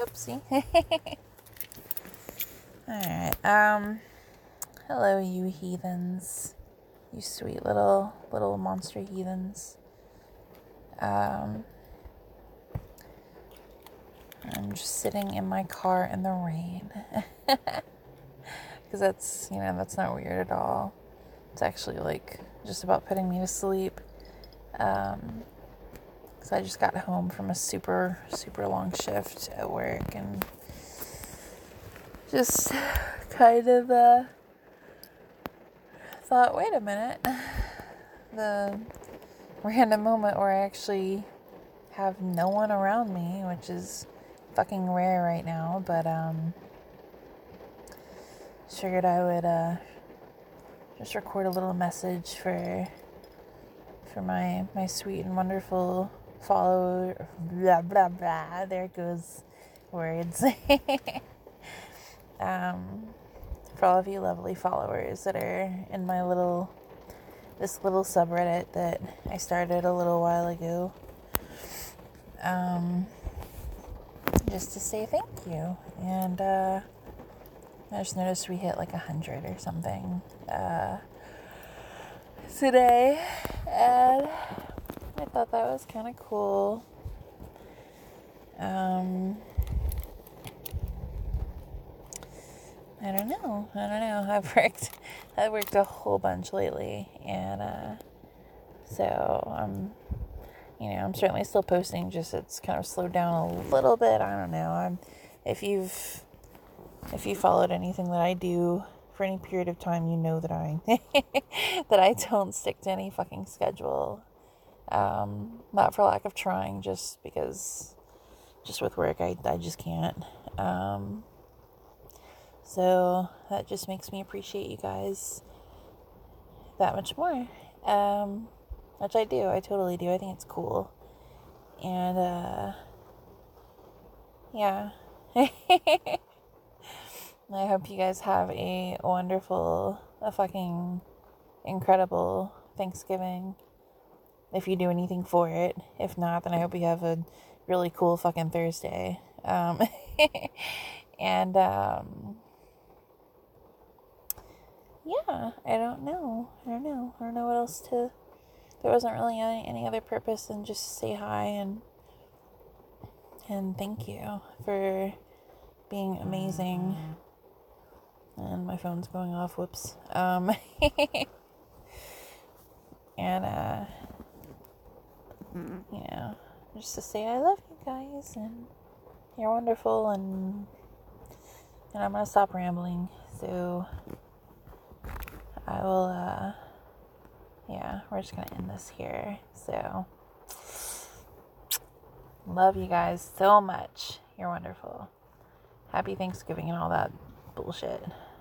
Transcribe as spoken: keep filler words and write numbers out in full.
Oopsie. Alright, um, hello you heathens. You sweet little, little monster heathens. Um, I'm just sitting in my car in the rain. Because that's, you know, that's not weird at all. It's actually, like, just about putting me to sleep. Um, because I just got home from a super, super long shift at work and just kind of, uh, thought, wait a minute. The random moment where I actually have no one around me, which is fucking rare right now, but, um, figured I would, uh, just record a little message for, for my, my sweet and wonderful follower, blah, blah, blah, there goes words, um, for all of you lovely followers that are in my little, this little subreddit that I started a little while ago, um, just to say thank you, and, uh, I just noticed we hit like a hundred or something, uh, today, and I thought that was kind of cool. Um, I don't know, I don't know, I've worked, I've worked a whole bunch lately, and, uh, so, um, you know, I'm certainly still posting, just it's kind of slowed down a little bit, I don't know, I'm, if you've, if you followed anything that I do for any period of time, you know that I, that I don't stick to any fucking schedule, um, not for lack of trying, just because, just with work, I, I just can't, um, so that just makes me appreciate you guys that much more, um, which I do, I totally do, I think it's cool, and, uh, yeah, I hope you guys have a wonderful, a fucking incredible Thanksgiving, if you do anything for it. If not, then I hope you have a really cool fucking Thursday, um, and, um, yeah, I don't know, I don't know, I don't know what else to, there wasn't really any, any other purpose than just say hi and, and thank you for being amazing, and my phone's going off, whoops, um, and, uh, you know, just to say I love you guys, and you're wonderful, and, and I'm gonna stop rambling, so, I will, uh, yeah, we're just gonna end this here, so, love you guys so much, you're wonderful, happy Thanksgiving and all that bullshit.